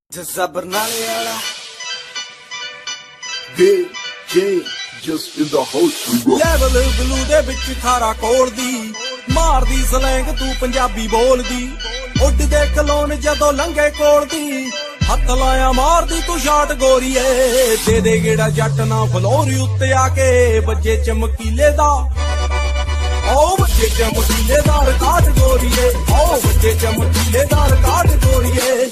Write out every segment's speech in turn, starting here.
ਜੱਸਾ ਬਰਨਾਲੇ ਵਾਲਾ just in the house bro. Level blue ਦੇ ਵਿੱਚ ਖਾਰਾ ਕੋਲਦੀ ਮਾਰਦੀ ਸਲੈਂਗ ਤੂੰ ਪੰਜਾਬੀ ਬੋਲਦੀ ਉੱਡਦੇ ਕਲੋਨ ਜਦੋਂ ਲੰਘੇ ਕੋਲਦੀ ਹੱਥ ਲਾਇਆ ਮਾਰਦੀ ਤੂੰ ਸ਼ਾਟ ਗੋਰੀਏ ਦੇ ਦੇ ਗੇੜਾ ਜੱਟ ਨਾ ਫਲੋਰੀ ਉੱਤੇ ਆ ਕੇ ਵੱਜੇ ਚਮਕੀਲੇ ਦਾ ਓ ਵੱਜੇ ਚਮਕੀਲੇ ਦਾ ਰਿਕਾਰਡ ਗੋਰੀਏ ਓ ਵੱਜੇ ਚਮਕੀਲੇ ਦਾ ਰਿਕਾਰਡ ਗੋਰੀਏ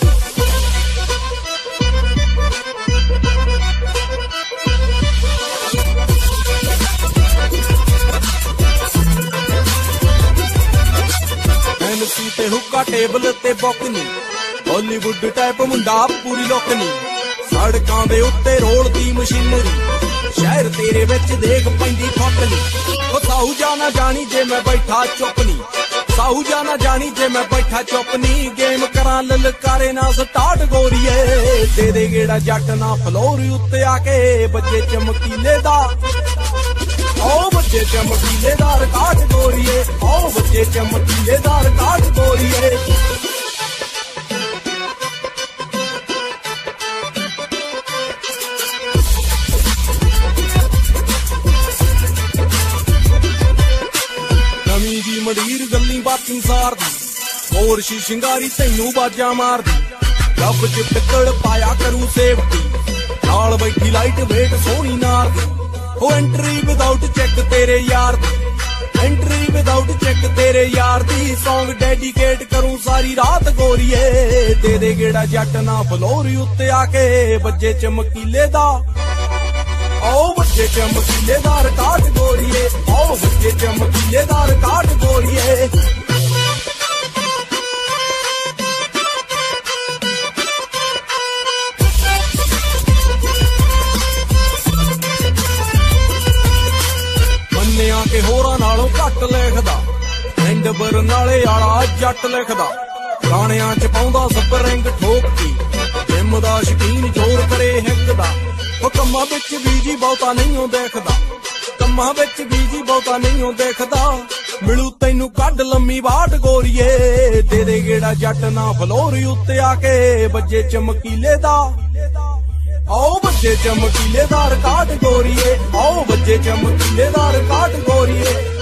ਐਮਸੀ ਤੇ ਹੁੱਕਾ ਟੇਬਲ ਤੇ ਬੁੱਕਨੀ ਹਾਲੀਵੁੱਡ ਟਾਈਪ ਮੁੰਡਾ ਪੂਰੀ ਲੋਕਨੀ ਸੜਕਾਂ ਦੇ ਉੱਤੇ ਰੋਲਦੀ ਮਸ਼ੀਨਰੀ ਸ਼ਹਿਰ ਤੇਰੇ ਵਿੱਚ ਦੇਖ ਪੈਂਦੀ ਫੋਟਨੀ ਉਹ ਸਾਊ ਜਾਣਾ ਜਾਣੀ ਜੇ ਮੈਂ ਬੈਠਾ ਚੁੱਪਨੀ ਸਾਊ ਜਾਣਾ ਜਾਣੀ ਜੇ ਮੈਂ ਬੈਠਾ ਚੁੱਪਨੀ ਗੇਮ ਕਰਾਂ ਲਲਕਾਰੇ ਨਾ ਸਟਾਰਟ ਗੋਰੀਏ ਦੇ ਦੇ ਗੇੜਾ ਜੱਟ ਨਾ ਫਲੋਰੀ ਉੱਤੇ ਆ ਕੇ ਵੱਜੇ ਚਮਕੀਲੇ ਦਾ ਓ ਵੱਜੇ ਚਮਕੀਲੇ ਦਾ ਰਿਕਾਰਡ ਗੋਰੀਏ ਓ ਵੱਜੇ ਚਮਕੀਲੇ ਦਾ ਰਿਕਾਰਡ ਗੋਰੀਏ ਨਵੀਂ ਦੀ ਮੰਡੀਰ ਗੱਲੀ ਬਾਤੀ ਸਾਰਦੀ ਹੋਰ ਸ਼ਿੰਗਾਰੀ ਤੈਨੂੰ ਬਾਜਾਂ ਮਾਰਦੀ ਰੱਬ ਚ ਪਿੱਤਲ ਪਾਇਆ ਕਰੂ ਸੇਫਟੀ ਨਾਲ ਬੈਠੀ ਲਾਈਟ ਵੇਟ ਸੋਹਣੀ ਨਾਰਦੀ ਹੋ ਐਂਟਰੀ ਵਿਦਆਊਟ ਚੈੱਕ ਤੇਰੇ ਯਾਰ ਦੀ ਐਂਟਰੀ ਵਿਦਆਊਟ ਚੈੱਕ ਤੇਰੇ ਯਾਰ ਦੀ ਸੌਂਗ ਡੈਡੀਕੇਟ ਕਰੂੰ ਸਾਰੀ ਰਾਤ ਗੋਰੀਏ ਦੇ ਦੇ ਗੇੜਾ ਜੱਟ ਨਾ ਫਲੋਰੀ ਉੱਤੇ ਆ ਕੇ ਵੱਜੇ ਚਮਕੀਲੇ ਦਾ ਓ ਵੱਜੇ ਚਮਕੀਲੇ ਦਾ ਰਿਕਾਰਡ ਗੋਰੀਏ ਓ ਵੱਜੇ ਚਮਕੀਲੇ ਦਾ ਰਿਕਾਰਡ ਗੋਰੀਏ ਮੰਨਿਆ ਕਿ ਹੋਰਾਂ ਨਾਲੋਂ ਘੱਟ ਲਿਖਦਾ ਪਿੰਡ ਬਰਨਾਲੇ ਵਾਲਾ ਜੱਟ ਲਿਖਦਾ ਗਾਣਿਆਂ ਚ ਪਾਉਂਦਾ ਸਪਰਿੰਗ ਠੋਕਦੀ ਜਿੰਮ ਦਾ ਸ਼ਕੀਨ ਜ਼ੋਰ ਕਰੇ ਹਿੱਕ ਦਾ ਉਹ ਕੰਮਾਂ ਵਿੱਚ ਬੀਜੀ ਬਹੁਤਾ ਨਹੀਂ ਉਹ ਦੇਖਦਾ ਕੰਮਾਂ ਵਿੱਚ ਬੀਜੀ ਬਹੁਤਾ ਨਹੀਂ ਉਹ ਦੇਖਦਾ ਮਿਲੂ ਤੈਨੂੰ ਕੱਢ ਲੰਮੀ ਬਾਟ ਗੋਰੀਏ ਦੇ ਦੇ ਗੇੜਾ ਜੱਟ ਨਾ ਫਲੋਰੀ ਉੱਤੇ ਆ ਕੇ ਵੱਜੇ ਚਮਕੀਲੇ ਦਾ ਓ ਵੱਜੇ ਚਮਕੀਲੇ ਦਾ ਰਿਕਾਰਡ ਗੋਰੀਏ ਓ ਵੱਜੇ ਚਮਕੀਲੇ ਦਾ ਰਿਕਾਰਡ ਗੋਰੀਏ